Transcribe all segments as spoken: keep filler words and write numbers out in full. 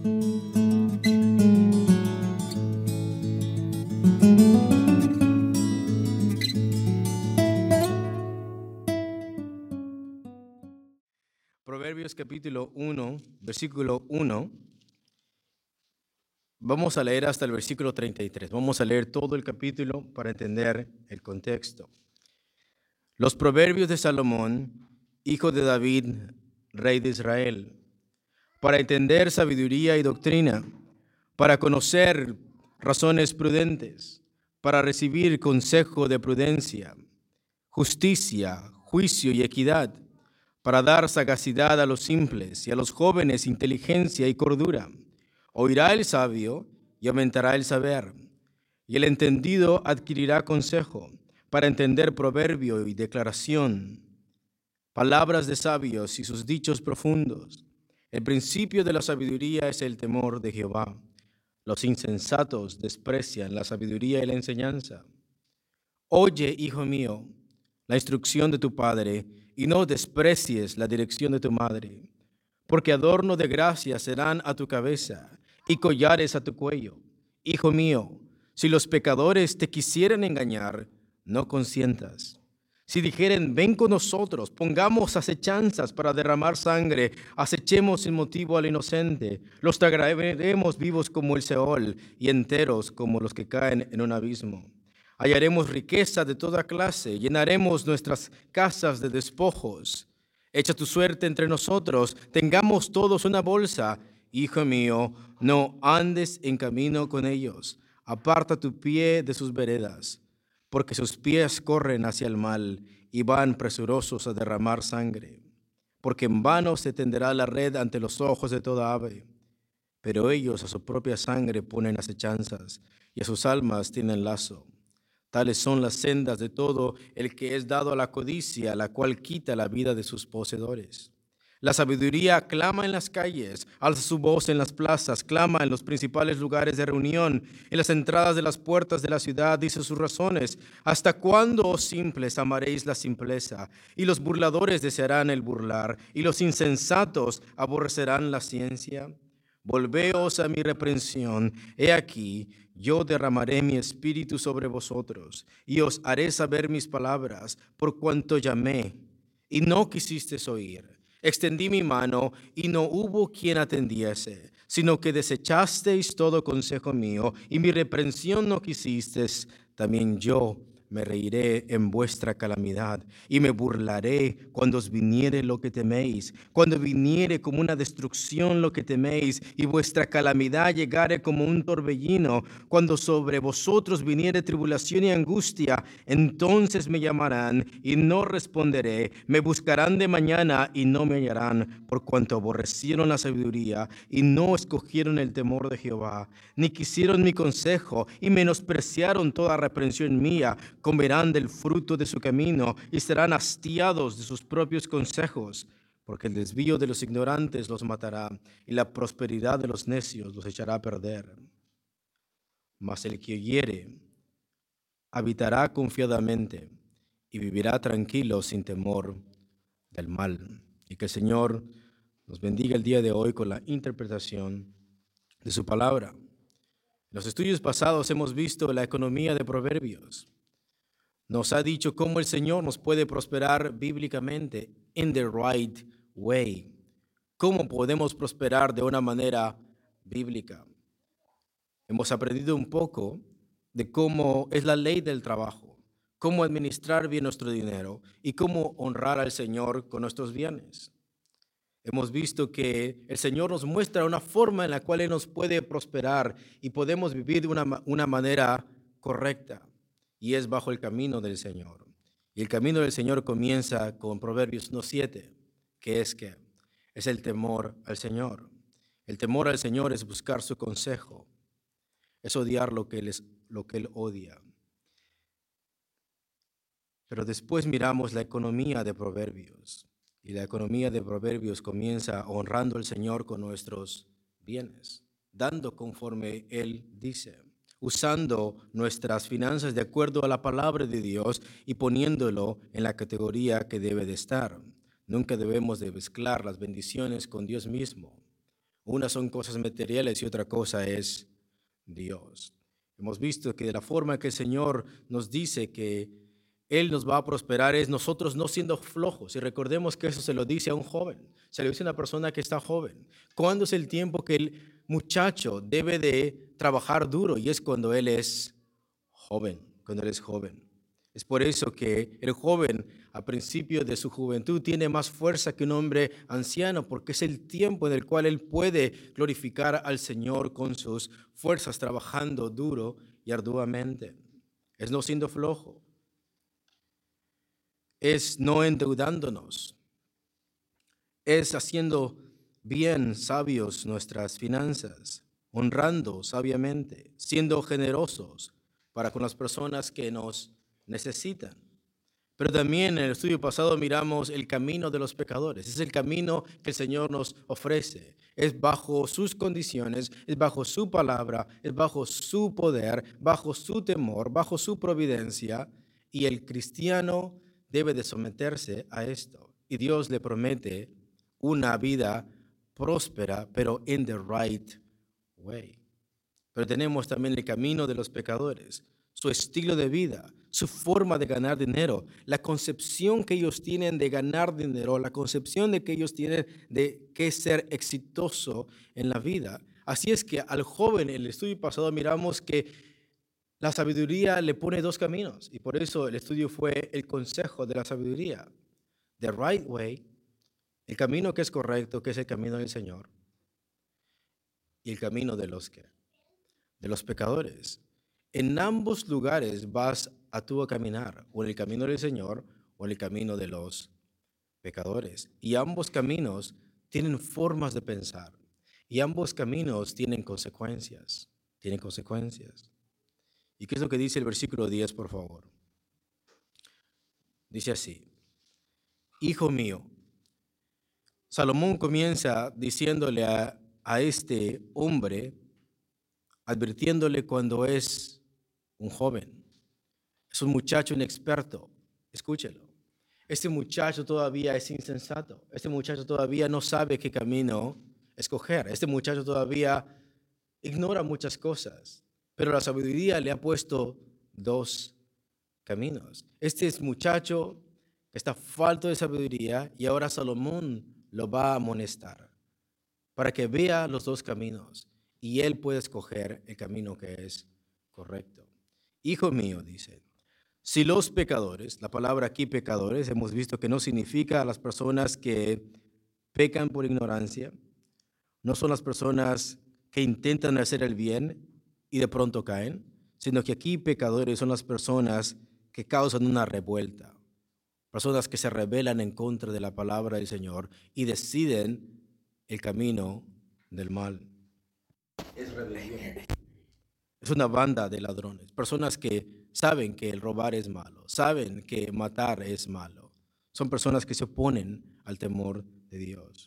Proverbios capítulo uno, versículo uno. Vamos a leer hasta el versículo treinta y tres. Vamos a leer todo el capítulo para entender el contexto. Los proverbios de Salomón, hijo de David, rey de Israel, para entender sabiduría y doctrina, para conocer razones prudentes, para recibir consejo de prudencia, justicia, juicio y equidad, para dar sagacidad a los simples y a los jóvenes inteligencia y cordura. Oirá el sabio y aumentará el saber, y el entendido adquirirá consejo, para entender proverbio y declaración, palabras de sabios y sus dichos profundos. El principio de la sabiduría es el temor de Jehová. Los insensatos desprecian la sabiduría y la enseñanza. Oye, hijo mío, la instrucción de tu padre, y no desprecies la dirección de tu madre, porque adorno de gracia serán a tu cabeza y collares a tu cuello. Hijo mío, si los pecadores te quisieren engañar, no consientas. Si dijeren, ven con nosotros, pongamos acechanzas para derramar sangre, acechemos sin motivo al inocente, los tragaremos vivos como el Seol y enteros como los que caen en un abismo. Hallaremos riqueza de toda clase, llenaremos nuestras casas de despojos. Echa tu suerte entre nosotros, tengamos todos una bolsa. Hijo mío, no andes en camino con ellos, aparta tu pie de sus veredas, porque sus pies corren hacia el mal y van presurosos a derramar sangre. Porque en vano se tenderá la red ante los ojos de toda ave, pero ellos a su propia sangre ponen acechanzas y a sus almas tienen lazo. Tales son las sendas de todo el que es dado a la codicia, la cual quita la vida de sus poseedores. La sabiduría clama en las calles, alza su voz en las plazas, clama en los principales lugares de reunión, en las entradas de las puertas de la ciudad, dice sus razones. ¿Hasta cuándo, oh simples, amaréis la simpleza? Y los burladores desearán el burlar, y los insensatos aborrecerán la ciencia. Volveos a mi reprensión, he aquí, yo derramaré mi espíritu sobre vosotros, y os haré saber mis palabras, por cuanto llamé, y no quisisteis oír. Extendí mi mano, y no hubo quien atendiese, sino que desechasteis todo consejo mío, y mi reprensión no quisisteis. También yo me reiré en vuestra calamidad, y me burlaré cuando os viniere lo que teméis, cuando viniere como una destrucción lo que teméis, y vuestra calamidad llegare como un torbellino, cuando sobre vosotros viniere tribulación y angustia, entonces me llamarán y no responderé, me buscarán de mañana y no me hallarán, por cuanto aborrecieron la sabiduría y no escogieron el temor de Jehová, ni quisieron mi consejo y menospreciaron toda reprensión mía. Comerán del fruto de su camino y serán hastiados de sus propios consejos, porque el desvío de los ignorantes los matará y la prosperidad de los necios los echará a perder. Mas el que oyere habitará confiadamente y vivirá tranquilo sin temor del mal. Y que el Señor nos bendiga el día de hoy con la interpretación de su palabra. En los estudios pasados hemos visto la economía de Proverbios. Nos ha dicho cómo el Señor nos puede prosperar bíblicamente, in the right way. Cómo podemos prosperar de una manera bíblica. Hemos aprendido un poco de cómo es la ley del trabajo, cómo administrar bien nuestro dinero y cómo honrar al Señor con nuestros bienes. Hemos visto que el Señor nos muestra una forma en la cual Él nos puede prosperar y podemos vivir de una, una manera correcta. Y es bajo el camino del Señor. Y el camino del Señor comienza con Proverbios uno siete, que es que es el temor al Señor. El temor al Señor es buscar su consejo, es odiar lo que Él, es, lo que él odia. Pero después miramos la economía de Proverbios. Y la economía de Proverbios comienza honrando al Señor con nuestros bienes, dando conforme Él dice, usando nuestras finanzas de acuerdo a la palabra de Dios y poniéndolo en la categoría que debe de estar. Nunca debemos de mezclar las bendiciones con Dios mismo. Una son cosas materiales y otra cosa es Dios. Hemos visto que de la forma que el Señor nos dice que Él nos va a prosperar es nosotros no siendo flojos. Y recordemos que eso se lo dice a un joven, se lo dice a una persona que está joven. ¿Cuándo es el tiempo que el muchacho debe de trabajar duro? Y es cuando él es joven, cuando él es joven. Es por eso que el joven a principio de su juventud tiene más fuerza que un hombre anciano, porque es el tiempo en el cual él puede glorificar al Señor con sus fuerzas, trabajando duro y arduamente. Es no siendo flojo, es no endeudándonos, es haciendo bien sabios nuestras finanzas, honrando sabiamente, siendo generosos para con las personas que nos necesitan. Pero también en el estudio pasado miramos el camino de los pecadores. Es el camino que el Señor nos ofrece. Es bajo sus condiciones, es bajo su palabra, es bajo su poder, bajo su temor, bajo su providencia. Y el cristiano debe de someterse a esto. Y Dios le promete una vida próspera, pero in the right way. Pero tenemos también el camino de los pecadores, su estilo de vida, su forma de ganar dinero, la concepción que ellos tienen de ganar dinero, la concepción de que ellos tienen de qué ser exitoso en la vida. Así es que al joven en el estudio pasado miramos que la sabiduría le pone dos caminos y por eso el estudio fue el consejo de la sabiduría. The right way, el camino que es correcto, que es el camino del Señor, y el camino de los que de los pecadores. En ambos lugares vas a tú a caminar, o en el camino del Señor o en el camino de los pecadores. Y ambos caminos tienen formas de pensar. Y ambos caminos tienen consecuencias. Tienen consecuencias. ¿Y qué es lo que dice el versículo diez, por favor? Dice así: Hijo mío. Salomón comienza diciéndole a, a este hombre, advirtiéndole cuando es un joven, es un muchacho inexperto. Escúchelo. Este muchacho todavía es insensato. Este muchacho todavía no sabe qué camino escoger. Este muchacho todavía ignora muchas cosas, pero la sabiduría le ha puesto dos caminos. Este es muchacho que está falto de sabiduría y ahora Salomón lo va a amonestar para que vea los dos caminos y él puede escoger el camino que es correcto. Hijo mío, dice, si los pecadores, la palabra aquí pecadores, hemos visto que no significa a las personas que pecan por ignorancia, no son las personas que intentan hacer el bien y de pronto caen, sino que aquí pecadores son las personas que causan una revuelta, personas que se rebelan en contra de la palabra del Señor y deciden el camino del mal. Es rebelión. Es una banda de ladrones, personas que saben que el robar es malo, saben que matar es malo. Son personas que se oponen al temor de Dios.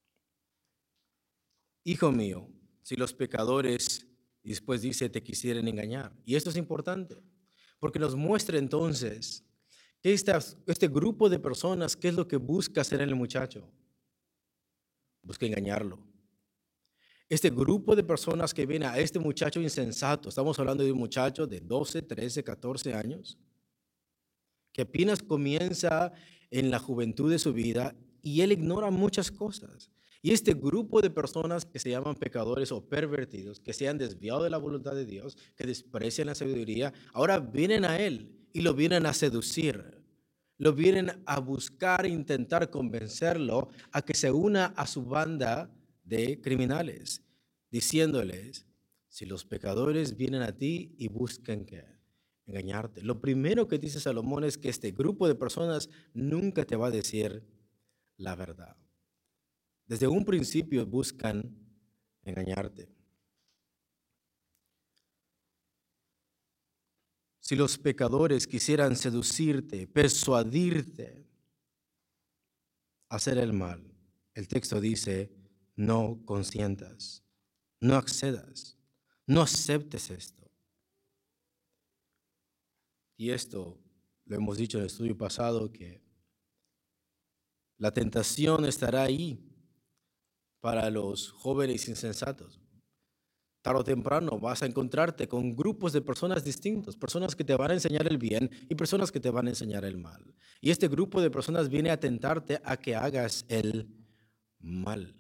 Hijo mío, si los pecadores, y después dice, te quisieren engañar. Y esto es importante, porque nos muestra entonces que esta, este grupo de personas, ¿qué es lo que busca hacer en el muchacho? Busca engañarlo. Este grupo de personas que viene a este muchacho insensato, estamos hablando de un muchacho de doce, trece, catorce años, que apenas comienza en la juventud de su vida y él ignora muchas cosas. Y este grupo de personas que se llaman pecadores o pervertidos, que se han desviado de la voluntad de Dios, que desprecian la sabiduría, ahora vienen a él y lo vienen a seducir. Lo vienen a buscar e intentar convencerlo a que se una a su banda de criminales, diciéndoles, si los pecadores vienen a ti y buscan que engañarte. Lo primero que dice Salomón es que este grupo de personas nunca te va a decir la verdad. Desde un principio buscan engañarte. Si los pecadores quisieran seducirte, persuadirte a hacer el mal, el texto dice, no consientas, no accedas, no aceptes esto. Y esto lo hemos dicho en el estudio pasado, que la tentación estará ahí para los jóvenes insensatos. Tarde o temprano vas a encontrarte con grupos de personas distintos, personas que te van a enseñar el bien y personas que te van a enseñar el mal. Y este grupo de personas viene a tentarte a que hagas el mal.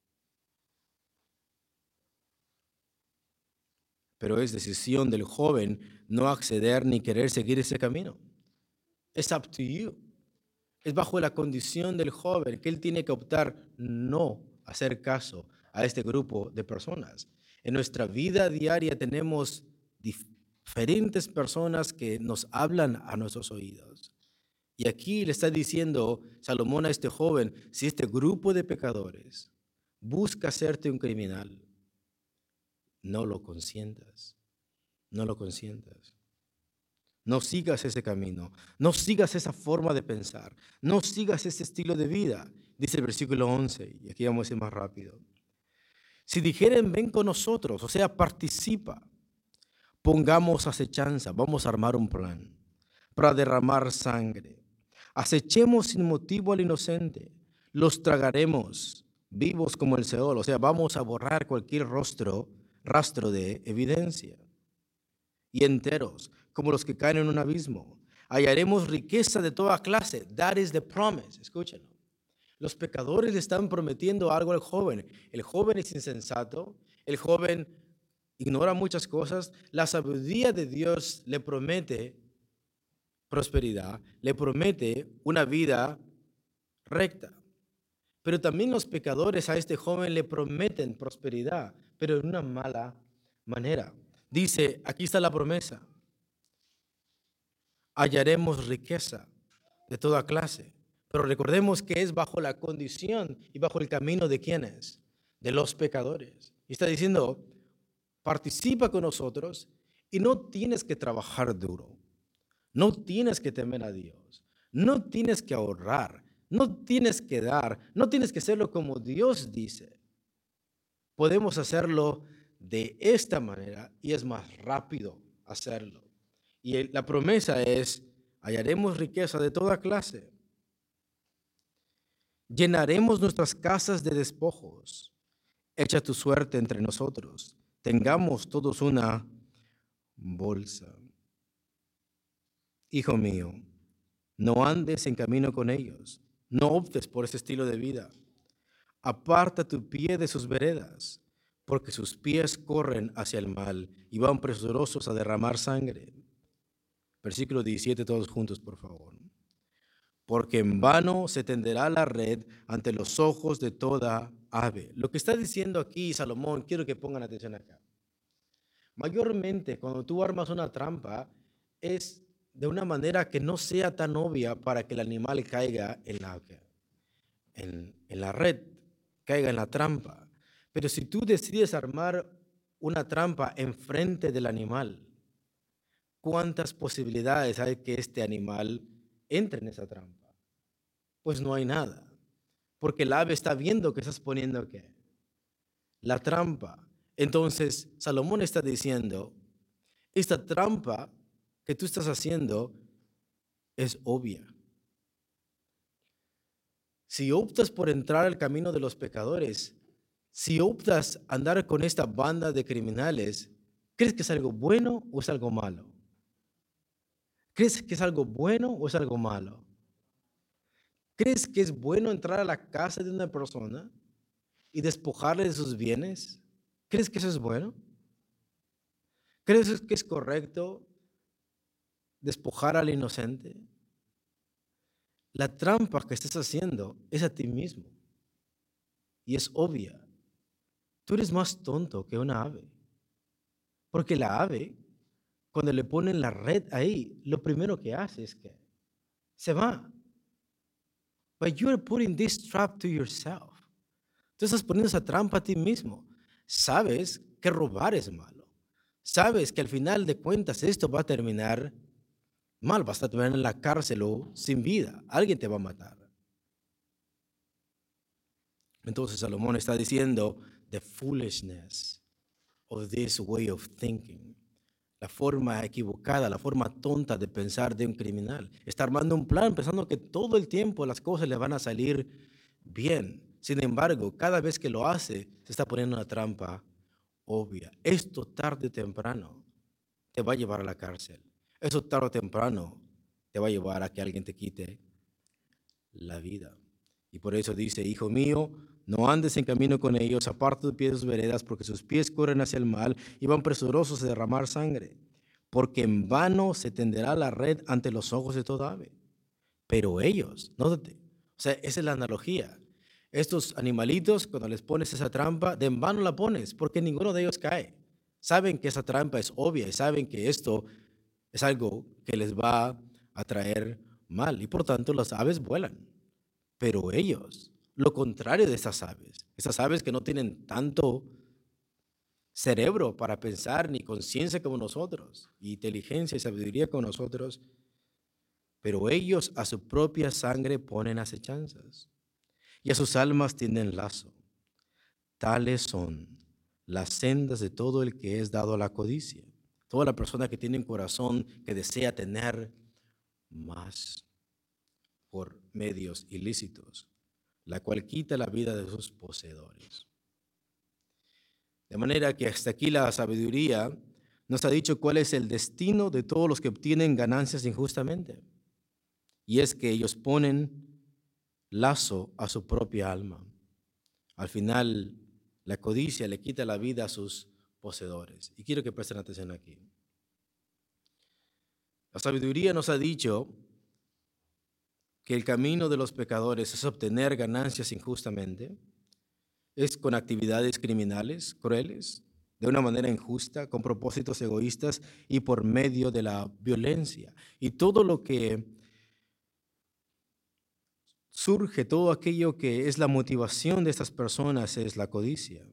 Pero es decisión del joven no acceder ni querer seguir ese camino. It's up to you. Es bajo la condición del joven que él tiene que optar no hacer caso a este grupo de personas. En nuestra vida diaria tenemos diferentes personas que nos hablan a nuestros oídos. Y aquí le está diciendo Salomón a este joven, si este grupo de pecadores busca hacerte un criminal, no lo consientas, no lo consientas. No sigas ese camino, no sigas esa forma de pensar, no sigas ese estilo de vida. Dice el versículo once, y aquí vamos a ir más rápido. Si dijeren, ven con nosotros, o sea, participa, pongamos acechanza, vamos a armar un plan para derramar sangre. Acechemos sin motivo al inocente, los tragaremos vivos como el Seol, o sea, vamos a borrar cualquier rostro, rastro de evidencia. Y enteros, como los que caen en un abismo. Hallaremos riqueza de toda clase. That is the promise. Escúchenlo. Los pecadores le están prometiendo algo al joven. El joven es insensato. El joven ignora muchas cosas. La sabiduría de Dios le promete prosperidad. Le promete una vida recta. Pero también los pecadores a este joven le prometen prosperidad, pero de una mala manera. Dice, aquí está la promesa. Hallaremos riqueza de toda clase. Pero recordemos que es bajo la condición y bajo el camino de quienes, de los pecadores. Y está diciendo, participa con nosotros y no tienes que trabajar duro. No tienes que temer a Dios. No tienes que ahorrar. No tienes que dar. No tienes que hacerlo como Dios dice. Podemos hacerlo de esta manera y es más rápido hacerlo. Y la promesa es, hallaremos riqueza de toda clase. Llenaremos nuestras casas de despojos. Echa tu suerte entre nosotros. Tengamos todos una bolsa. Hijo mío, no andes en camino con ellos. No optes por ese estilo de vida. Aparta tu pie de sus veredas, porque sus pies corren hacia el mal y van presurosos a derramar sangre. Versículo diecisiete, todos juntos, por favor. Porque en vano se tenderá la red ante los ojos de toda ave. Lo que está diciendo aquí Salomón, quiero que pongan atención acá. Mayormente, cuando tú armas una trampa, es de una manera que no sea tan obvia para que el animal caiga en la, en, en la red, caiga en la trampa. Pero si tú decides armar una trampa enfrente del animal, ¿cuántas posibilidades hay que este animal entre en esa trampa? Pues no hay nada, porque el ave está viendo que estás poniendo ¿qué? La trampa. Entonces, Salomón está diciendo, esta trampa que tú estás haciendo es obvia. Si optas por entrar al camino de los pecadores, si optas a andar con esta banda de criminales, ¿crees que es algo bueno o es algo malo? ¿Crees que es algo bueno o es algo malo? ¿Crees que es bueno entrar a la casa de una persona y despojarle de sus bienes? ¿Crees que eso es bueno? ¿Crees que es correcto despojar al inocente? La trampa que estás haciendo es a ti mismo y es obvia. Tú eres más tonto que una ave, porque la ave, cuando le ponen la red ahí, lo primero que hace es que se va. But you're putting this trap to yourself. Tú estás poniendo esa trampa a ti mismo. Sabes que robar es malo. Sabes que al final de cuentas esto va a terminar mal. Vas a terminar en la cárcel o sin vida. Alguien te va a matar. Entonces Salomón está diciendo the foolishness of this way of thinking. La forma equivocada, la forma tonta de pensar de un criminal. Está armando un plan pensando que todo el tiempo las cosas le van a salir bien. Sin embargo, cada vez que lo hace, se está poniendo una trampa obvia. Esto tarde o temprano te va a llevar a la cárcel. Eso tarde o temprano te va a llevar a que alguien te quite la vida. Y por eso dice, hijo mío, no andes en camino con ellos, aparta tus pies de sus veredas, porque sus pies corren hacia el mal y van presurosos a derramar sangre. Porque en vano se tenderá la red ante los ojos de toda ave. Pero ellos, nótate, o sea, esa es la analogía. Estos animalitos, cuando les pones esa trampa, de en vano la pones, porque ninguno de ellos cae. Saben que esa trampa es obvia y saben que esto es algo que les va a traer mal y por tanto las aves vuelan. Pero ellos, lo contrario de estas aves, esas aves que no tienen tanto cerebro para pensar ni conciencia como nosotros, y inteligencia y sabiduría como nosotros, pero ellos a su propia sangre ponen acechanzas y a sus almas tienden lazo. Tales son las sendas de todo el que es dado a la codicia, toda la persona que tiene un corazón que desea tener más por medios ilícitos, la cual quita la vida de sus poseedores. De manera que hasta aquí la sabiduría nos ha dicho cuál es el destino de todos los que obtienen ganancias injustamente. Y es que ellos ponen lazo a su propia alma. Al final, la codicia le quita la vida a sus poseedores. Y quiero que presten atención aquí. La sabiduría nos ha dicho que el camino de los pecadores es obtener ganancias injustamente, es con actividades criminales, crueles, de una manera injusta, con propósitos egoístas y por medio de la violencia. Y todo lo que surge, todo aquello que es la motivación de estas personas es la codicia.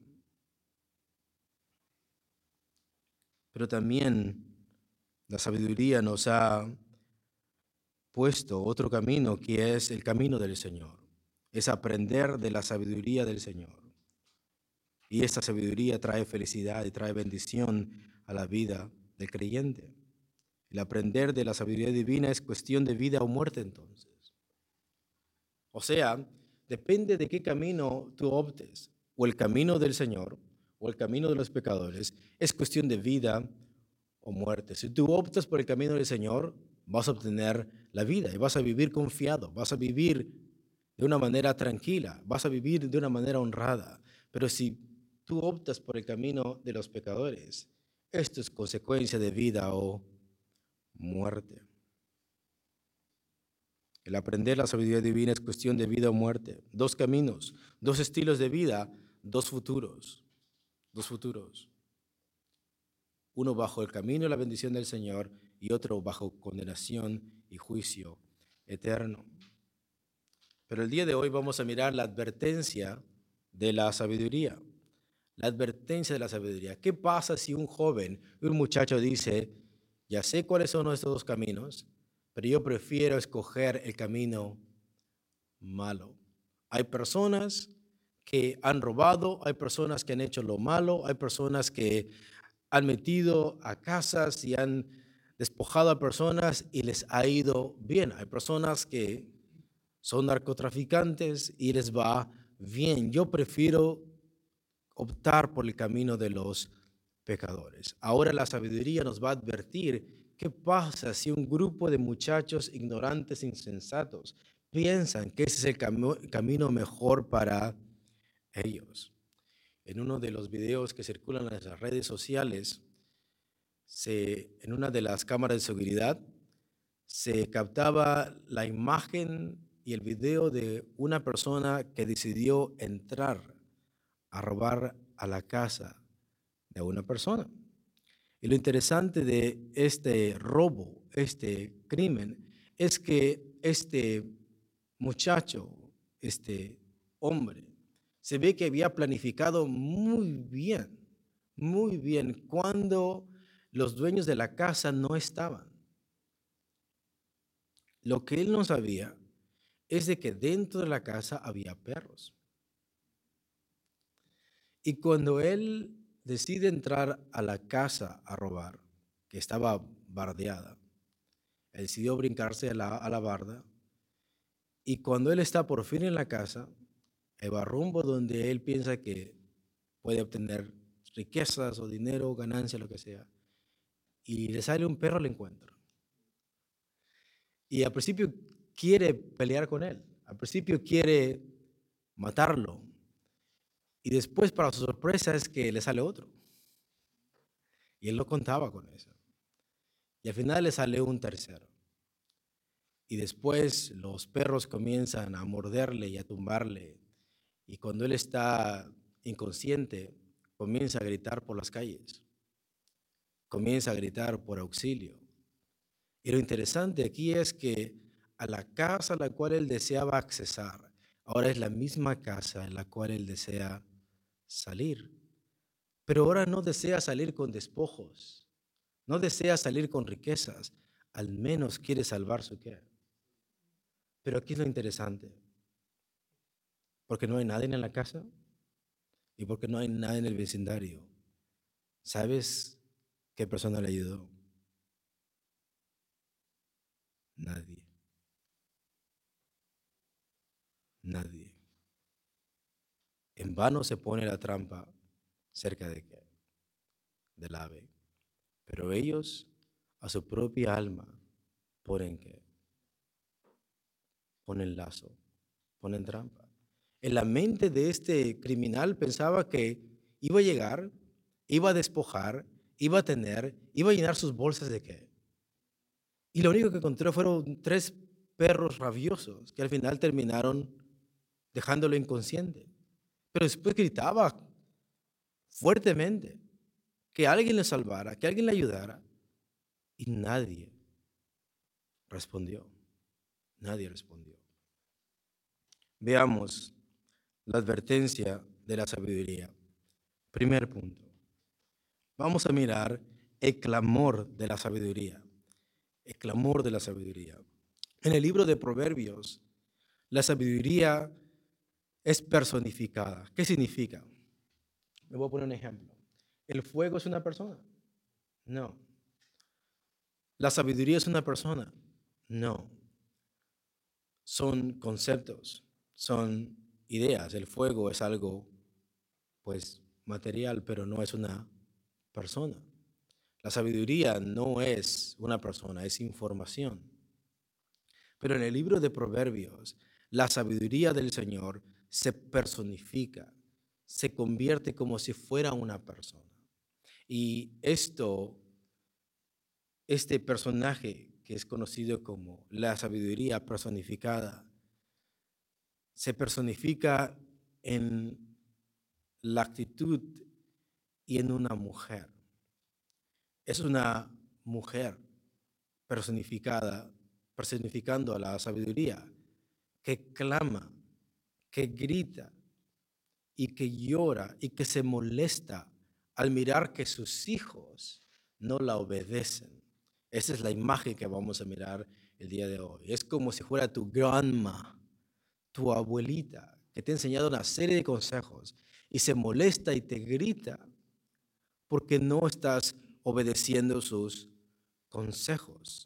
Pero también la sabiduría nos ha puesto otro camino que es el camino del Señor. Es aprender de la sabiduría del Señor. Y esta sabiduría trae felicidad y trae bendición a la vida del creyente. El aprender de la sabiduría divina es cuestión de vida o muerte entonces. O sea, depende de qué camino tú optes, o el camino del Señor, o el camino de los pecadores, es cuestión de vida o muerte. Si tú optas por el camino del Señor, vas a obtener la vida y vas a vivir confiado, vas a vivir de una manera tranquila, vas a vivir de una manera honrada. Pero si tú optas por el camino de los pecadores, esto es consecuencia de vida o muerte. El aprender la sabiduría divina es cuestión de vida o muerte. Dos caminos, dos estilos de vida, dos futuros. Dos futuros. Uno bajo el camino y la bendición del Señor y otro bajo condenación y juicio eterno. Pero el día de hoy vamos a mirar la advertencia de la sabiduría. La advertencia de la sabiduría. ¿Qué pasa si un joven, un muchacho dice, ya sé cuáles son estos dos caminos, pero yo prefiero escoger el camino malo? Hay personas que han robado, hay personas que han hecho lo malo, hay personas que han metido a casas y han despojado a personas y les ha ido bien. Hay personas que son narcotraficantes y les va bien. Yo prefiero optar por el camino de los pecadores. Ahora la sabiduría nos va a advertir qué pasa si un grupo de muchachos ignorantes, insensatos, piensan que ese es el cam- camino mejor para ellos. En uno de los videos que circulan en las redes sociales, se, en una de las cámaras de seguridad, se captaba la imagen y el video de una persona que decidió entrar a robar a la casa de una persona. Y lo interesante de este robo, este crimen, es que este muchacho, este hombre, se ve que había planificado muy bien, muy bien, cuando los dueños de la casa no estaban. Lo que él no sabía es de que dentro de la casa había perros. Y cuando él decide entrar a la casa a robar, que estaba bardeada, él decidió brincarse a la, a la barda, y cuando él está por fin en la casa, Él va rumbo donde él piensa que puede obtener riquezas o dinero, ganancia, lo que sea. Y le sale un perro al encuentro. Y al principio quiere pelear con él. Al principio quiere matarlo. Y después, para su sorpresa, es que le sale otro. Y él no contaba con eso. Y al final le sale un tercero. Y después los perros comienzan a morderle y a tumbarle. Y cuando él está inconsciente, comienza a gritar por las calles. Comienza a gritar por auxilio. Y lo interesante aquí es que a la casa a la cual él deseaba accesar, ahora es la misma casa en la cual él desea salir. Pero ahora no desea salir con despojos, no desea salir con riquezas, al menos quiere salvar su qué. Pero aquí es lo interesante, porque no hay nadie en la casa y porque no hay nadie en el vecindario. ¿Sabes qué persona le ayudó? Nadie. Nadie. En vano se pone la trampa cerca de qué? Del ave. Pero ellos a su propia alma ponen qué? Ponen lazo, ponen trampa. En la mente de este criminal pensaba que iba a llegar, iba a despojar, iba a tener, iba a llenar sus bolsas de qué. Y lo único que encontró fueron tres perros rabiosos que al final terminaron dejándolo inconsciente. Pero después gritaba fuertemente que alguien le salvara, que alguien le ayudara. Y nadie respondió. Nadie respondió. Veamos la advertencia de la sabiduría. Primer punto. Vamos a mirar el clamor de la sabiduría. El clamor de la sabiduría. En el libro de Proverbios, la sabiduría es personificada. ¿Qué significa? Me voy a poner un ejemplo. ¿El fuego es una persona? No. ¿La sabiduría es una persona? No. Son conceptos, son ideas. El fuego es algo, pues, material, pero no es una persona. La sabiduría no es una persona, es información. Pero en el libro de Proverbios, la sabiduría del Señor se personifica, se convierte como si fuera una persona. Y esto, este personaje que es conocido como la sabiduría personificada, se personifica en la actitud y en una mujer. Es una mujer personificada, personificando a la sabiduría, que clama, que grita y que llora y que se molesta al mirar que sus hijos no la obedecen. Esa es la imagen que vamos a mirar el día de hoy. Es como si fuera tu grandma, tu abuelita, que te ha enseñado una serie de consejos y se molesta y te grita porque no estás obedeciendo sus consejos.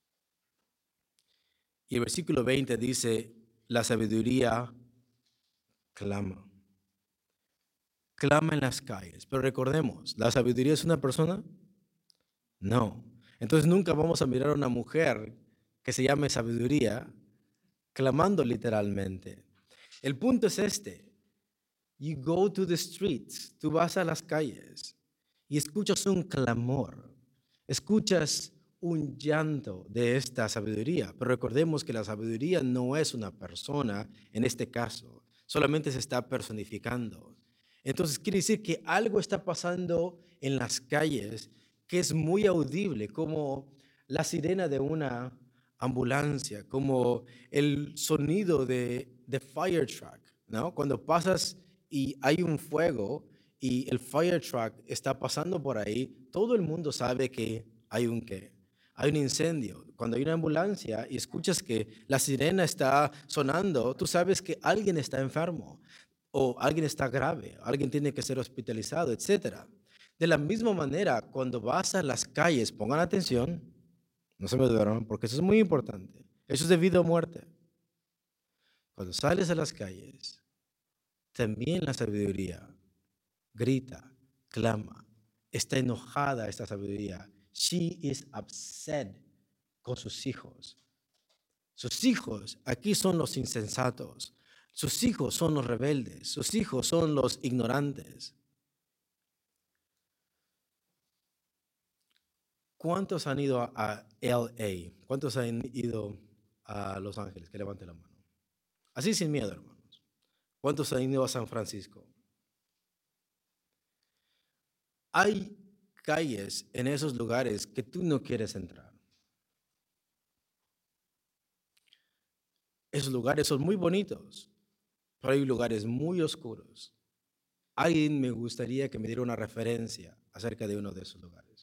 Y el versículo veinte dice, la sabiduría clama. Clama en las calles. Pero recordemos, ¿la sabiduría es una persona? No. Entonces nunca vamos a mirar a una mujer que se llame sabiduría clamando literalmente. El punto es este. You go to the streets. Tú vas a las calles y escuchas un clamor. Escuchas un llanto de esta sabiduría. Pero recordemos que la sabiduría no es una persona en este caso. Solamente se está personificando. Entonces quiere decir que algo está pasando en las calles que es muy audible, como la sirena de una ambulancia, como el sonido de, de fire truck, ¿no? Cuando pasas y hay un fuego y el fire truck está pasando por ahí, todo el mundo sabe que hay un qué, hay un incendio. Cuando hay una ambulancia y escuchas que la sirena está sonando, tú sabes que alguien está enfermo o alguien está grave, alguien tiene que ser hospitalizado, etcétera. De la misma manera, cuando vas a las calles, pongan atención, no se me duerman, porque eso es muy importante. Eso es de vida o muerte. Cuando sales a las calles, También la sabiduría grita, clama, está enojada esta sabiduría. She is upset con sus hijos. Sus hijos aquí son los insensatos. Sus hijos son los rebeldes. Sus hijos son los ignorantes. ¿Cuántos han ido a L A? ¿Cuántos han ido a Los Ángeles? Que levanten la mano. Así sin miedo, hermanos. ¿Cuántos han ido a San Francisco? Hay calles en esos lugares que tú no quieres entrar. Esos lugares son muy bonitos, pero hay lugares muy oscuros. Alguien me gustaría que me diera una referencia acerca de uno de esos lugares.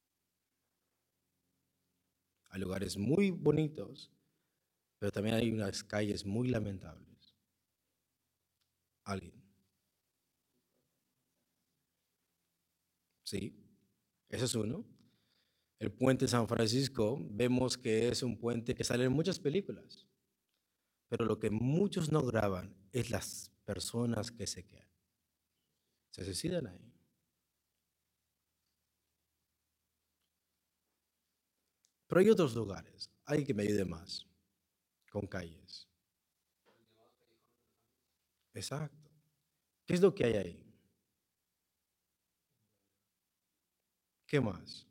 Hay lugares muy bonitos, pero también hay unas calles muy lamentables. ¿Alguien? Sí, ese es uno. El puente de San Francisco, vemos que es un puente que sale en muchas películas, pero lo que muchos no graban es las personas que se quedan. Se suicidan ahí. Pero hay otros lugares, hay que me ayude más, con calles. Exacto. ¿Qué es lo que hay ahí? ¿Qué más?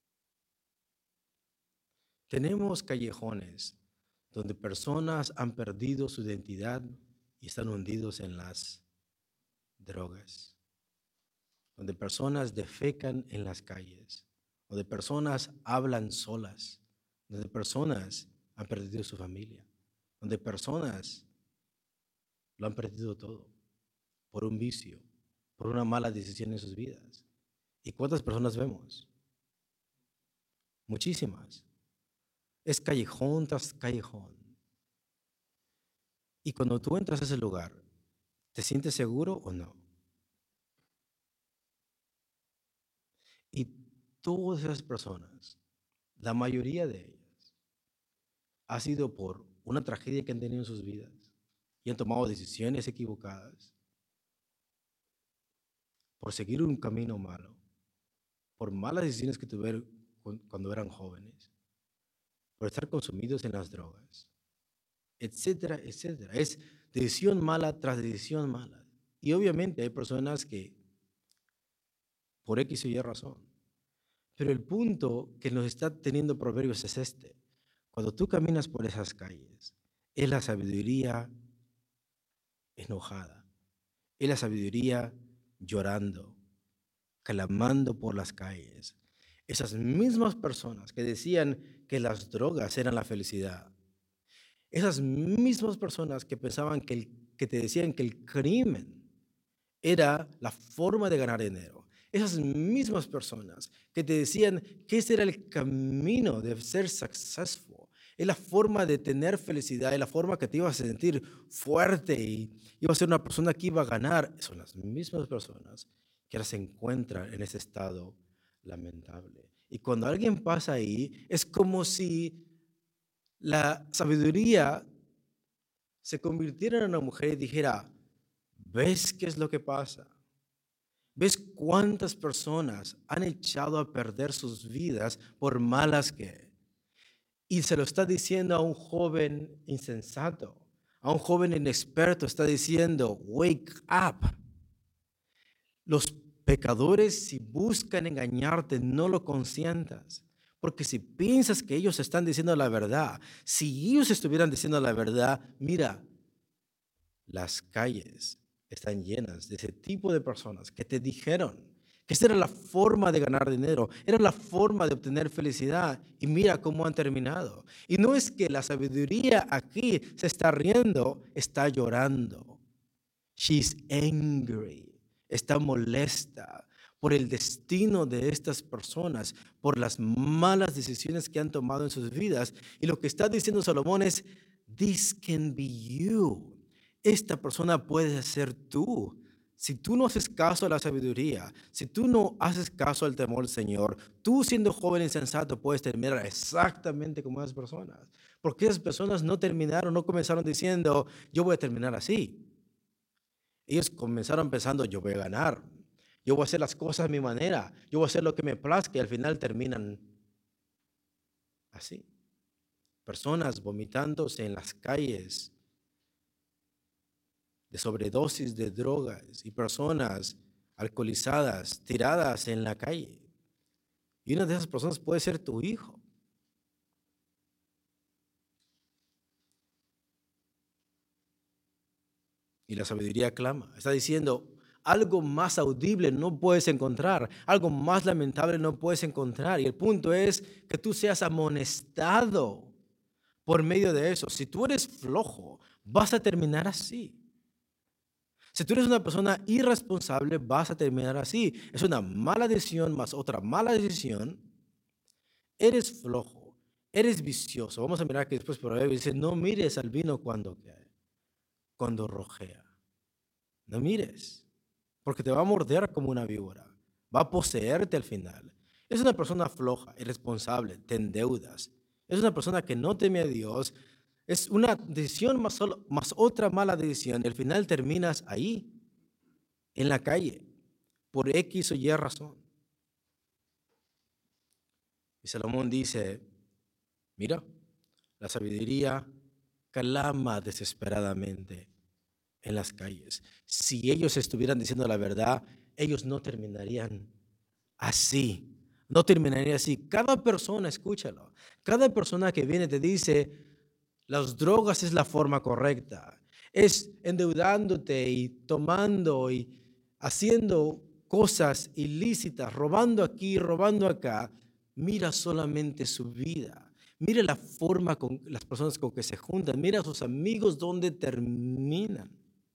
Tenemos callejones donde personas han perdido su identidad y están hundidos en las drogas, donde personas defecan en las calles, donde personas hablan solas, donde personas han perdido su familia, donde personas lo han perdido todo por un vicio, por una mala decisión en sus vidas. ¿Y cuántas personas vemos? Muchísimas. Es callejón tras callejón. Y cuando tú entras a ese lugar, ¿te sientes seguro o no? Y todas esas personas, la mayoría de ellas, ha sido por una tragedia que han tenido en sus vidas y han tomado decisiones equivocadas, por seguir un camino malo, por malas decisiones que tuvieron cuando eran jóvenes, por estar consumidos en las drogas, etcétera, etcétera. Es decisión mala tras decisión mala. Y obviamente hay personas que por X o Y razón. Pero el punto que nos está teniendo Proverbios es este. Cuando tú caminas por esas calles, es la sabiduría enojada, es la sabiduría llorando, clamando por las calles. Esas mismas personas que decían que las drogas eran la felicidad, esas mismas personas que pensaban que, el, que te decían que el crimen era la forma de ganar dinero, esas mismas personas que te decían que ese era el camino de ser successful, es la forma de tener felicidad, es la forma que te ibas a sentir fuerte y ibas a ser una persona que iba a ganar, son las mismas personas que ahora se encuentran en ese estado lamentable. Y cuando alguien pasa ahí, es como si la sabiduría se convirtiera en una mujer y dijera, ¿ves qué es lo que pasa? ¿Ves cuántas personas han echado a perder sus vidas por malas que? Y se lo está diciendo a un joven insensato, a un joven inexperto, está diciendo, wake up. Los pecadores, si buscan engañarte, no lo consientas. Porque si piensas que ellos están diciendo la verdad, si ellos estuvieran diciendo la verdad, mira, las calles están llenas de ese tipo de personas que te dijeron que esa era la forma de ganar dinero, era la forma de obtener felicidad. Y mira cómo han terminado. Y no es que la sabiduría aquí se está riendo, está llorando. She's angry, está molesta por el destino de estas personas, por las malas decisiones que han tomado en sus vidas. Y lo que está diciendo Salomón es, this can be you. Esta persona puede ser tú. Si tú no haces caso a la sabiduría, si tú no haces caso al temor del Señor, tú siendo joven insensato puedes terminar exactamente como esas personas. Porque esas personas no terminaron, no comenzaron diciendo, yo voy a terminar así. Ellos comenzaron pensando, yo voy a ganar, yo voy a hacer las cosas a mi manera, yo voy a hacer lo que me plazca y al final terminan así. Personas vomitándose en las calles de sobredosis de drogas y personas alcoholizadas tiradas en la calle. Y una de esas personas puede ser tu hijo. Y la sabiduría clama, está diciendo, algo más audible no puedes encontrar, algo más lamentable no puedes encontrar. Y el punto es que tú seas amonestado por medio de eso. Si tú eres flojo, vas a terminar así. Si tú eres una persona irresponsable, vas a terminar así. Es una mala decisión más otra mala decisión. Eres flojo, eres vicioso. Vamos a mirar que después Proverbios dice, no mires al vino cuando, cuando rojea. No mires, porque te va a morder como una víbora. Va a poseerte al final. Es una persona floja, irresponsable, te endeudas. Es una persona que no teme a Dios. Es una decisión más, solo, más otra mala decisión. Al final terminas ahí, en la calle, por X o Y razón. Y Salomón dice, mira, la sabiduría clama desesperadamente en las calles. Si ellos estuvieran diciendo la verdad, ellos no terminarían así. No terminaría así. Cada persona, escúchalo, cada persona que viene te dice, las drogas es la forma correcta. Es endeudándote y tomando y haciendo cosas ilícitas, robando aquí, robando acá. Mira solamente su vida. Mira la forma con las personas con que se juntan. Mira a sus amigos donde terminan.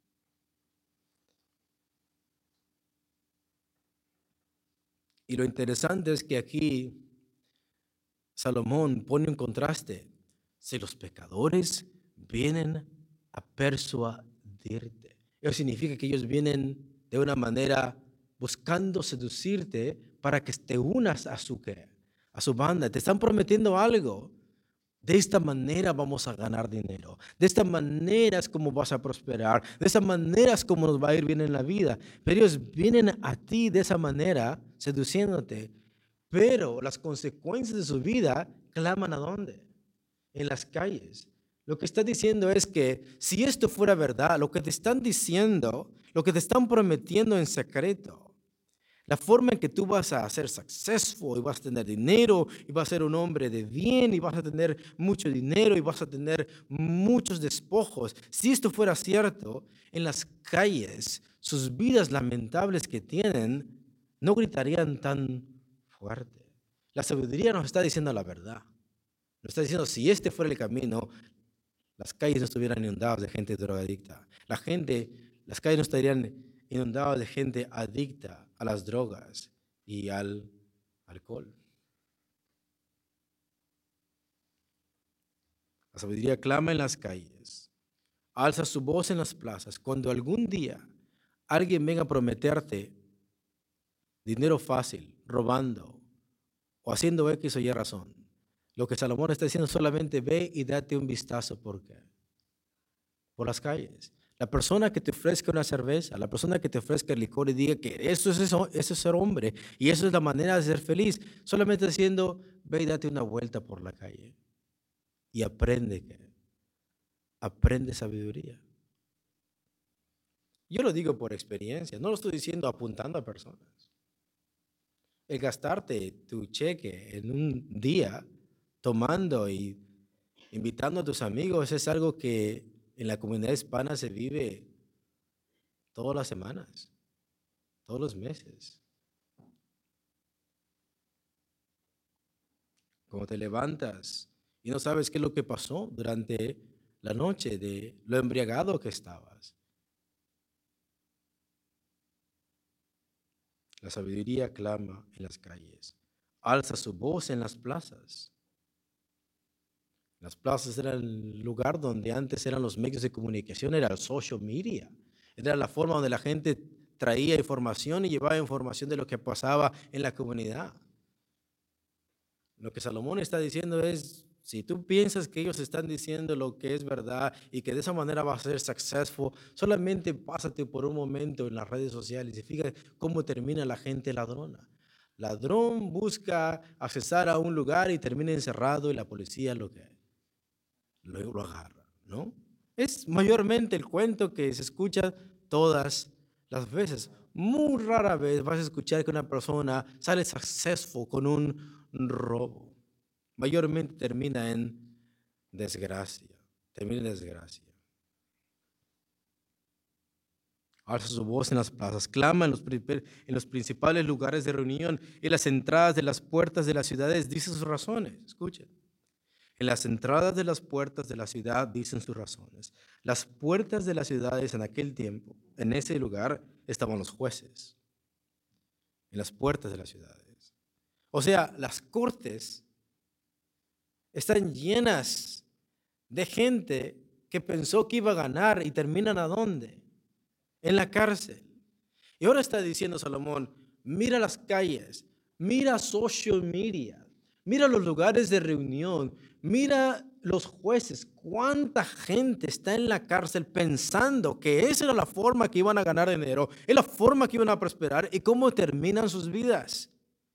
Y lo interesante es que aquí Salomón pone un contraste. Si los pecadores vienen a persuadirte, eso significa que ellos vienen de una manera buscando seducirte para que te unas a su, a su banda. Te están prometiendo algo. De esta manera vamos a ganar dinero. De esta manera es como vas a prosperar. De esta manera es como nos va a ir bien en la vida. Pero ellos vienen a ti de esa manera, seduciéndote. Pero las consecuencias de su vida claman a dónde? En las calles. Lo que está diciendo es que si esto fuera verdad, lo que te están diciendo, lo que te están prometiendo en secreto, la forma en que tú vas a ser successful y vas a tener dinero y vas a ser un hombre de bien y vas a tener mucho dinero y vas a tener muchos despojos. Si esto fuera cierto, en las calles, sus vidas lamentables que tienen no gritarían tan fuerte. La sabiduría nos está diciendo la verdad. Nos está diciendo, si este fuera el camino, las calles no estuvieran inundadas de gente drogadicta. La gente, las calles no estarían inundadas de gente adicta a las drogas y al alcohol. La sabiduría clama en las calles, alza su voz en las plazas. Cuando algún día alguien venga a prometerte dinero fácil, robando o haciendo X o Y razón, lo que Salomón está diciendo solamente ve y date un vistazo. ¿Por qué? Por las calles. La persona que te ofrezca una cerveza, la persona que te ofrezca el licor y diga que eso es, eso, eso es ser hombre y eso es la manera de ser feliz, solamente diciendo, ve y date una vuelta por la calle y aprende que, aprende sabiduría. Yo lo digo por experiencia, no lo estoy diciendo apuntando a personas. El gastarte tu cheque en un día tomando y invitando a tus amigos es algo que en la comunidad hispana se vive todas las semanas, todos los meses. Como te levantas y no sabes qué es lo que pasó durante la noche de lo embriagado que estabas. La sabiduría clama en las calles, alza su voz en las plazas. Las plazas eran el lugar donde antes eran los medios de comunicación, era el social media. Era la forma donde la gente traía información y llevaba información de lo que pasaba en la comunidad. Lo que Salomón está diciendo es, Si tú piensas que ellos están diciendo lo que es verdad y que de esa manera va a ser successful, solamente pásate por un momento en las redes sociales y fíjate cómo termina la gente ladrona. Ladrón busca accesar a un lugar y termina encerrado y la policía lo que lo, lo agarra, ¿no? Es mayormente el cuento que se escucha todas las veces. Muy rara vez vas a escuchar que una persona sale successful con un robo. Mayormente termina en desgracia. Termina en desgracia. Alza su voz en las plazas, clama en los, en los principales lugares de reunión, en las entradas de las puertas de las ciudades, dice sus razones. Escuchen. En las entradas de las puertas de la ciudad dicen sus razones. Las puertas de las ciudades en aquel tiempo, en ese lugar, estaban los jueces. En las puertas de las ciudades. O sea, las cortes están llenas de gente que pensó que iba a ganar y terminan ¿a dónde? En la cárcel. Y ahora está diciendo Salomón, mira las calles, mira social media, mira los lugares de reunión, mira los jueces, cuánta gente está en la cárcel pensando que esa era la forma que iban a ganar dinero, es la forma que iban a prosperar y cómo terminan sus vidas.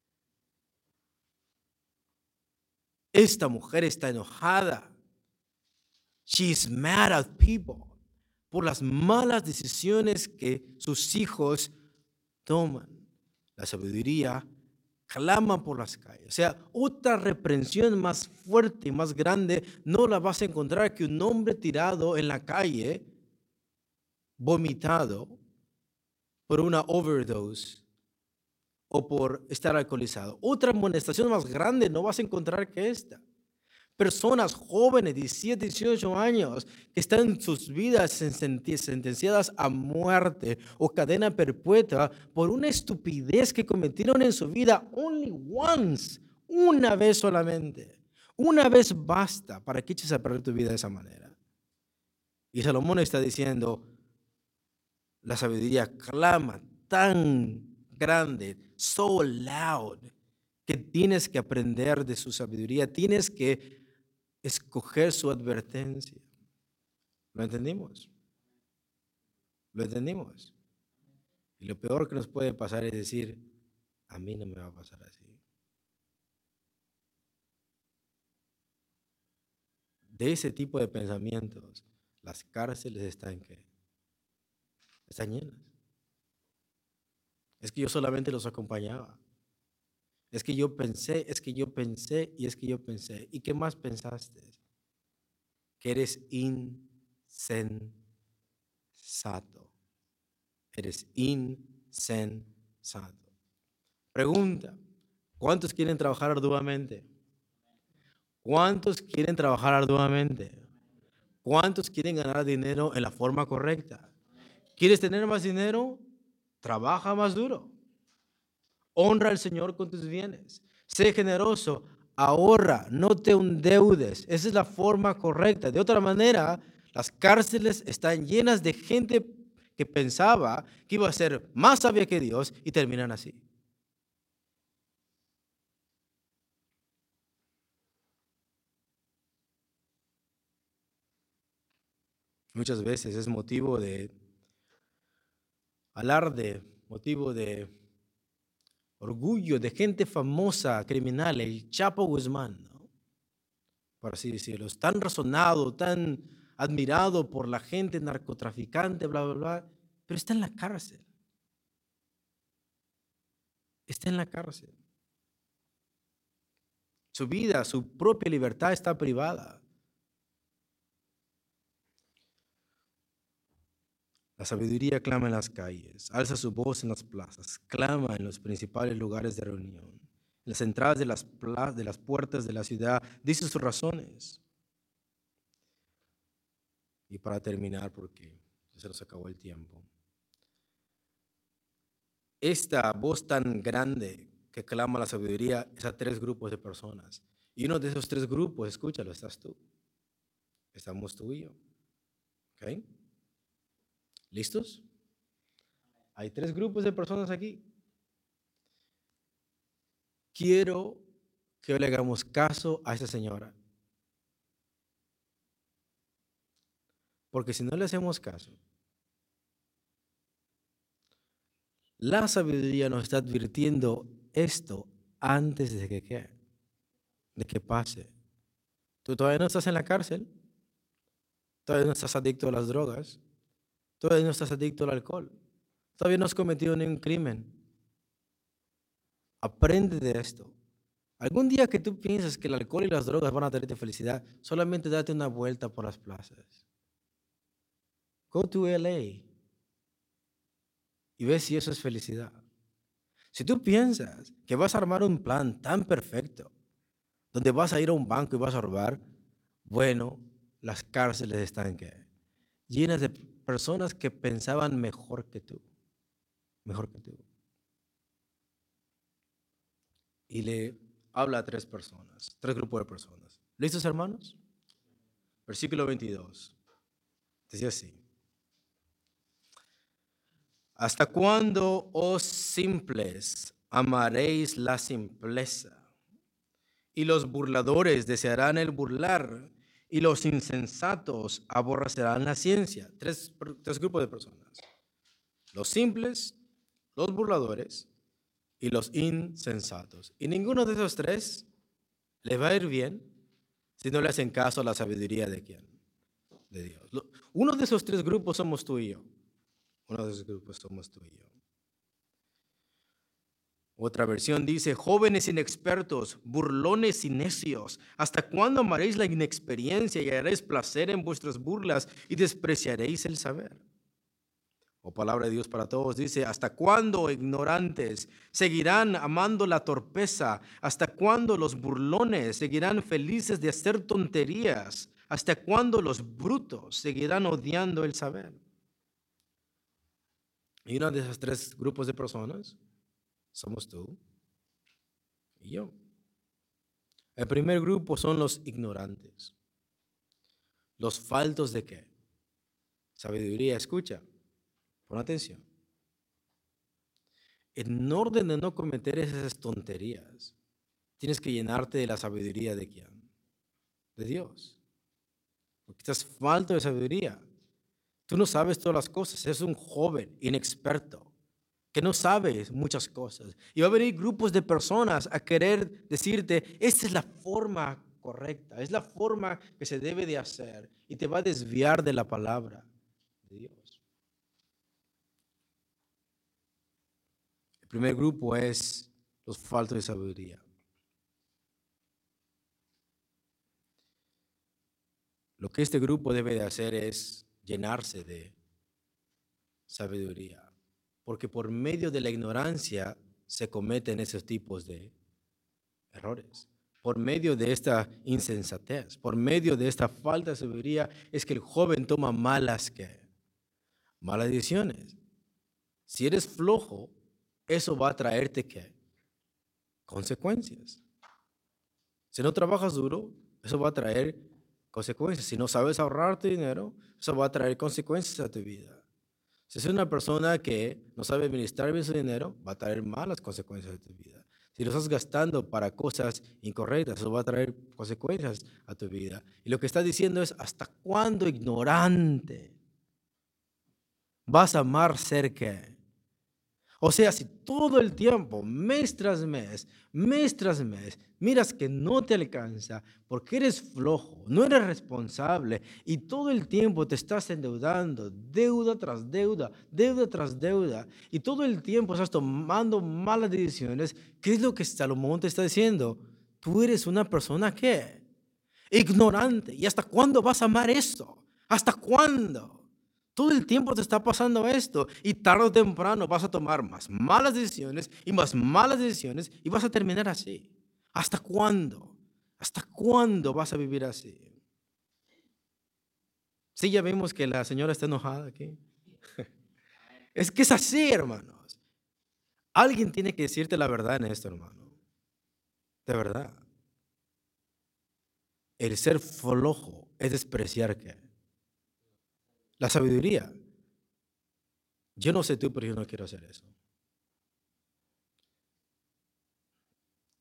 Esta mujer está enojada. She's mad at people por las malas decisiones que sus hijos toman. La sabiduría clama por las calles. O sea, otra reprensión más fuerte y más grande no la vas a encontrar que un hombre tirado en la calle, vomitado por una overdose o por estar alcoholizado. Otra amonestación más grande no vas a encontrar que esta. Personas jóvenes, diecisiete, dieciocho años, que están en sus vidas sentenciadas a muerte o cadena perpetua por una estupidez que cometieron en su vida only once, una vez solamente. Una vez basta para que eches a perder tu vida de esa manera. Y Salomón está diciendo, la sabiduría clama tan grande, so loud, que tienes que aprender de su sabiduría, tienes que escoger su advertencia. ¿Lo entendimos? ¿Lo entendimos? Y lo peor que nos puede pasar es decir, a mí no me va a pasar así. De ese tipo de pensamientos, las cárceles están, ¿qué? Están llenas. Es que yo solamente los acompañaba. Es que yo pensé, es que yo pensé y es que yo pensé. ¿Y qué más pensaste? Que eres insensato. Eres insensato. Pregunta, ¿cuántos quieren trabajar arduamente? ¿Cuántos quieren trabajar arduamente? ¿Cuántos quieren ganar dinero en la forma correcta? ¿Quieres tener más dinero? Trabaja más duro. Honra al Señor con tus bienes. Sé generoso. Ahorra. No te endeudes. Esa es la forma correcta. De otra manera, las cárceles están llenas de gente que pensaba que iba a ser más sabia que Dios y terminan así. Muchas veces es motivo de alarde, motivo de orgullo de gente famosa, criminal, el Chapo Guzmán, ¿no? Por así decirlo. Es tan razonado, tan admirado por la gente narcotraficante, bla, bla, bla, pero está en la cárcel. Está en la cárcel. Su vida, su propia libertad está privada. La sabiduría clama en las calles, alza su voz en las plazas, clama en los principales lugares de reunión, en las entradas de las, de las puertas de la ciudad, dice sus razones. Y para terminar, porque se nos acabó el tiempo, esta voz tan grande que clama la sabiduría es a tres grupos de personas. Y uno de esos tres grupos, escúchalo, estás tú. Estamos tú y yo. ¿Ok? ¿Listos? Hay tres grupos de personas aquí. Quiero que le hagamos caso a esa señora. Porque si no le hacemos caso, la sabiduría nos está advirtiendo esto antes de que, ¿qué? De que pase. Tú todavía no estás en la cárcel, todavía no estás adicto a las drogas, todavía no estás adicto al alcohol, todavía no has cometido ningún crimen. Aprende de esto. Algún día que tú piensas que el alcohol y las drogas van a traerte felicidad, solamente date una vuelta por las plazas. Go to L A y ve si eso es felicidad. Si tú piensas que vas a armar un plan tan perfecto, donde vas a ir a un banco y vas a robar, bueno, las cárceles están ¿qué? Llenas de personas que pensaban mejor que tú, mejor que tú. Y le habla a tres personas, tres grupos de personas. ¿Listos, hermanos? Versículo veintidós. Dice así. ¿Hasta cuándo, oh simples, amaréis la simpleza? Y los burladores desearán el burlar, y los insensatos aborrecerán la ciencia. Tres, tres grupos de personas. Los simples, los burladores y los insensatos. Y ninguno de esos tres les va a ir bien si no le hacen caso a la sabiduría de quién, de Dios. Uno de esos tres grupos somos tú y yo. Uno de esos grupos somos tú y yo. Otra versión dice, jóvenes inexpertos, burlones y necios, ¿hasta cuándo amaréis la inexperiencia y haréis placer en vuestras burlas y despreciaréis el saber? O palabra de Dios para todos dice, ¿hasta cuándo, ignorantes, seguirán amando la torpeza? ¿Hasta cuándo los burlones seguirán felices de hacer tonterías? ¿Hasta cuándo los brutos seguirán odiando el saber? Y uno de esos tres grupos de personas somos tú y yo. El primer grupo son los ignorantes. Los faltos de qué? Sabiduría. Escucha, pon atención. En orden de no cometer esas tonterías, tienes que llenarte de la sabiduría de quién? De Dios. Porque estás falto de sabiduría. Tú no sabes todas las cosas. Eres un joven inexperto que no sabes muchas cosas. Y va a venir grupos de personas a querer decirte, esta es la forma correcta, es la forma que se debe de hacer. Y te va a desviar de la palabra de Dios. El primer grupo es los faltos de sabiduría. Lo que este grupo debe de hacer es llenarse de sabiduría. Porque por medio de la ignorancia se cometen esos tipos de errores. Por medio de esta insensatez, por medio de esta falta de sabiduría, es que el joven toma malas, ¿qué? Malas decisiones. Si eres flojo, eso va a traerte, ¿qué? Consecuencias. Si no trabajas duro, eso va a traer consecuencias. Si no sabes ahorrar tu dinero, eso va a traer consecuencias a tu vida. Si es una persona que no sabe administrar bien su dinero, va a traer malas consecuencias a tu vida. Si lo estás gastando para cosas incorrectas, eso va a traer consecuencias a tu vida. Y lo que está diciendo es, ¿hasta cuándo, ignorante, vas a amar ser qué? O sea, si todo el tiempo, mes tras mes, mes tras mes, miras que no te alcanza porque eres flojo, no eres responsable y todo el tiempo te estás endeudando, deuda tras deuda, deuda tras deuda, y todo el tiempo estás tomando malas decisiones, ¿qué es lo que Salomón te está diciendo? Tú eres una persona ¿qué? Ignorante. ¿Y hasta cuándo vas a amar esto? ¿Hasta cuándo? Todo el tiempo te está pasando esto y tarde o temprano vas a tomar más malas decisiones y más malas decisiones y vas a terminar así. ¿Hasta cuándo? ¿Hasta cuándo vas a vivir así? Sí, ya vimos que la señora está enojada aquí. Es que es así, hermanos. Alguien tiene que decirte la verdad en esto, hermano. De verdad. El ser flojo es despreciar ¿qué? La sabiduría. Yo no sé tú, pero yo no quiero hacer eso.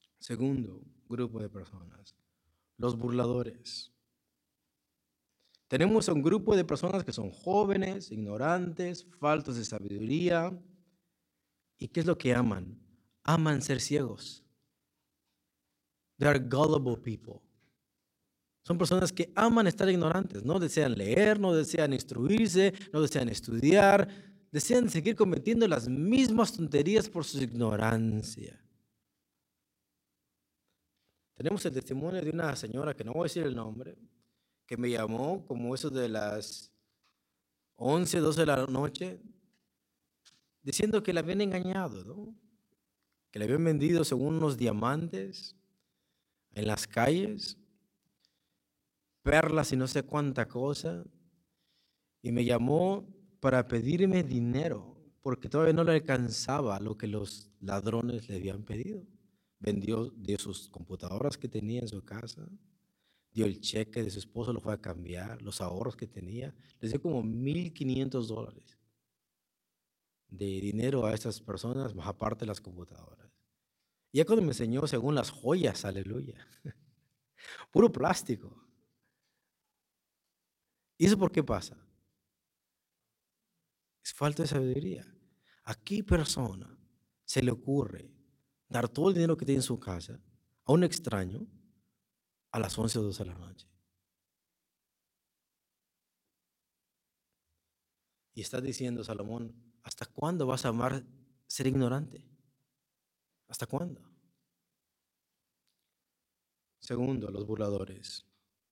Segundo grupo de personas, los burladores. Tenemos a un grupo de personas que son jóvenes, ignorantes, faltos de sabiduría. ¿Y qué es lo que aman? Aman ser ciegos. They are gullible people. Son personas que aman estar ignorantes, no desean leer, no desean instruirse, no desean estudiar, desean seguir cometiendo las mismas tonterías por su ignorancia. Tenemos el testimonio de una señora, que no voy a decir el nombre, que me llamó como eso de las once, doce de la noche, diciendo que la habían engañado, ¿no? Que le habían vendido según unos diamantes en las calles, perlas y no sé cuánta cosa, y me llamó para pedirme dinero, porque todavía no le alcanzaba lo que los ladrones le habían pedido. Vendió de sus computadoras que tenía en su casa, dio el cheque de su esposo, lo fue a cambiar, los ahorros que tenía, les dio como mil quinientos dólares de dinero a estas personas, más aparte de las computadoras. Y ya cuando me enseñó según las joyas, aleluya, puro plástico. ¿Y eso por qué pasa? Es falta de sabiduría. ¿A qué persona se le ocurre dar todo el dinero que tiene en su casa a un extraño a las once o doce de la noche? Y está diciendo Salomón, ¿hasta cuándo vas a amar ser ignorante? ¿Hasta cuándo? Segundo, los burladores.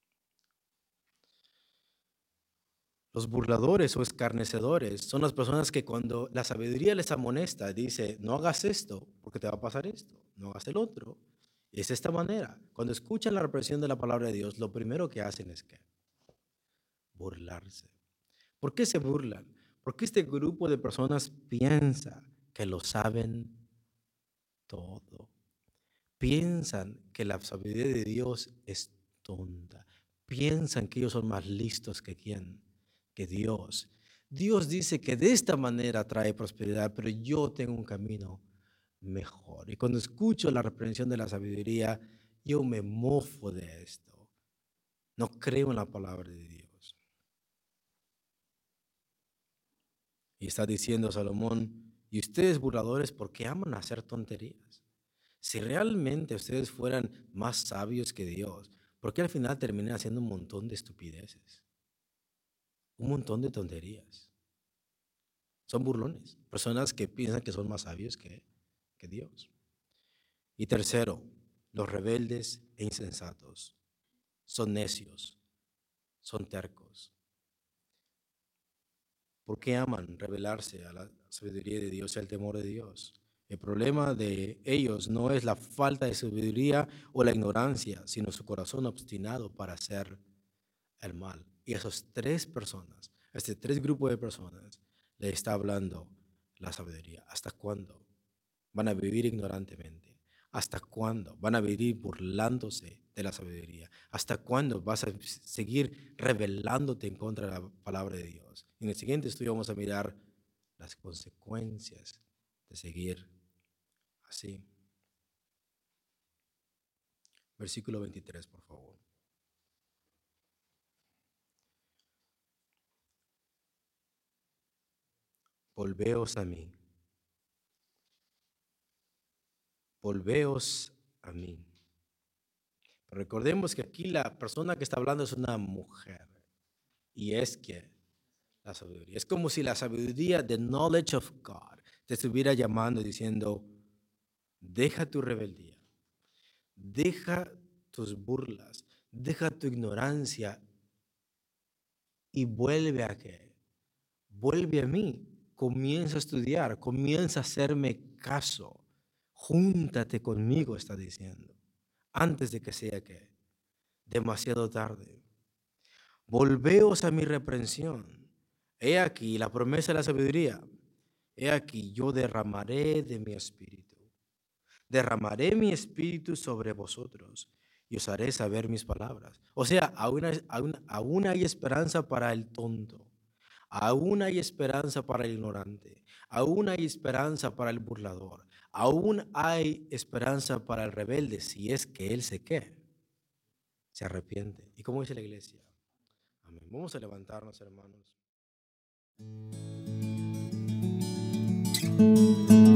Los burladores o escarnecedores son las personas que cuando la sabiduría les amonesta, dice, no hagas esto porque te va a pasar esto, no hagas el otro. Y es de esta manera. Cuando escuchan la represión de la palabra de Dios, lo primero que hacen es que burlarse. ¿Por qué se burlan? Porque este grupo de personas piensa que lo saben todo. Piensan que la sabiduría de Dios es tonta. Piensan que ellos son más listos que quién, que Dios. Dios dice que de esta manera trae prosperidad, pero yo tengo un camino mejor. Y cuando escucho la reprensión de la sabiduría, yo me mofo de esto. No creo en la palabra de Dios. Y está diciendo Salomón, y ustedes burladores, ¿por qué aman hacer tonterías? Si realmente ustedes fueran más sabios que Dios, ¿por qué al final terminan haciendo un montón de estupideces? Un montón de tonterías. Son burlones, personas que piensan que son más sabios que, que Dios. Y tercero, los rebeldes e insensatos. Son necios, son tercos. ¿Por qué aman rebelarse a la sabiduría de Dios y al temor de Dios? El problema de ellos no es la falta de sabiduría o la ignorancia, sino su corazón obstinado para hacer el mal. Y a esas tres personas, a este tres grupos de personas, le está hablando la sabiduría. ¿Hasta cuándo van a vivir ignorantemente? ¿Hasta cuándo van a vivir burlándose de la sabiduría? ¿Hasta cuándo vas a seguir rebelándote en contra de la palabra de Dios? En el siguiente estudio vamos a mirar las consecuencias de seguir así. Versículo veintitrés, por favor. Volveos a mí. Volveos a mí. Pero recordemos que aquí la persona que está hablando es una mujer. Y es que la sabiduría. Es como si la sabiduría, the knowledge of God, te estuviera llamando diciendo, deja tu rebeldía, deja tus burlas, deja tu ignorancia y vuelve a qué? Vuelve a mí. Comienza a estudiar, comienza a hacerme caso. Júntate conmigo, está diciendo, antes de que sea que demasiado tarde. Volveos a mi reprensión. He aquí la promesa de la sabiduría. He aquí yo derramaré de mi espíritu. Derramaré mi espíritu sobre vosotros y os haré saber mis palabras. O sea, aún hay, aún, aún hay esperanza para el tonto. Aún hay esperanza para el ignorante. Aún hay esperanza para el burlador. Aún hay esperanza para el rebelde si es que él se qué, se arrepiente. ¿Y cómo dice la iglesia? Amén. Vamos a levantarnos, hermanos.